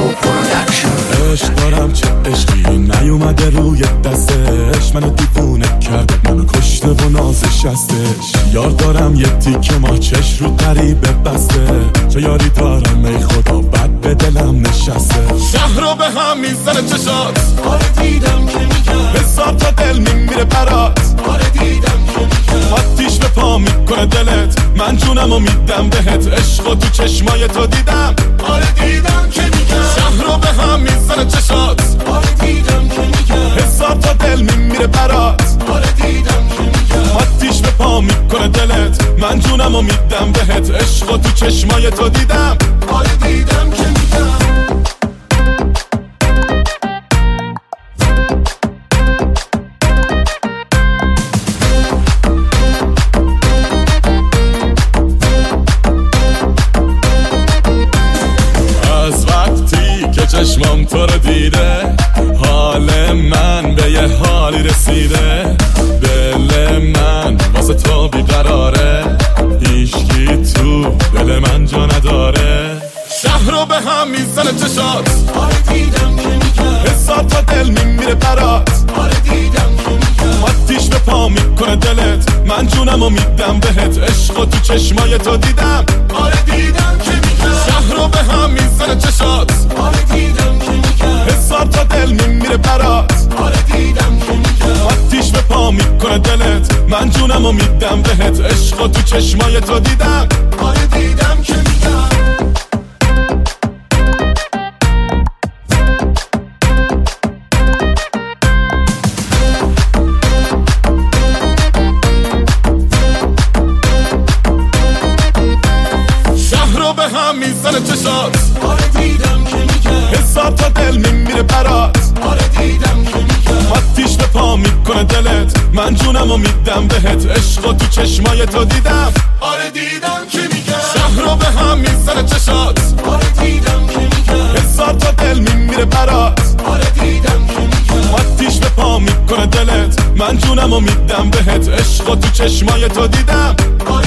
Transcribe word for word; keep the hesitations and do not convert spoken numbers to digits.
عشق دارم چه عشقی نیومده روی دستش، منو دیوونه کرده، منو کشته و نازش هستش. یار دارم یه تیکه ماچش رو غریبه بسته، چه یاری دارم ای خدا بد به دلم نشسته. شهر رو به هم میزنه چشات، آره دیدم که میگم حساب تا دل میمیره برات، آره دیدم که میگم آتیش به پا میکنه دلت، من جونم و میدم بهت، عشق و تو چشمای تو دیدم، آره دیدم که میگم شهر رو به هم میزنه چشات، آره دیدم که میگم حساب تا دل میمیره برات، آره دیدم که میگم آتیش به پا میکنه دلت، من جونم و میدم بهت، عشق و تو چشمای تو دیدم، آره دیدم که میگم. چشمام تو رو دیده، حال من به یه حالی رسیده، دل من واسه تو بیقراره، هیچکی تو دل من جا نداره. شهر رو به هم میزنه چشات، آره دیدم که میگم حساب تا دل میمیره برات، آره دیدم که میگم آتیش به پا میکنه دلت، من جونم و میدم بهت، عشق و تو چشمای تو دیدم، آره دیدم که میگم شهر رو به هم میزنه چشات، آره دیدم که میگم حساب تا دل میمیره برات، آره دیدم که میگم آتیش به پا میکنه دلت، من جونم و میدم بهت، عشق و تو چشمای تو دیدم، آره دیدم که میگم. به هم میزنه چشات، آره دیدم که میگم حساب تا دل میمیره برات، آره دیدم که میگم آتیش به پا میکنه دلت، من جونم و میدم بهت، عشق و تو چشمای تو دیدم، آره دیدم که میگم شهر رو به هم میزنه چشات، آره دیدم که میگم حساب تا دل میمیره برات، آره دیدم که میگم آتیش به پا میکنه دلت، من جونم و میدم بهت، عشق و تو چشمای تو دیدم، آره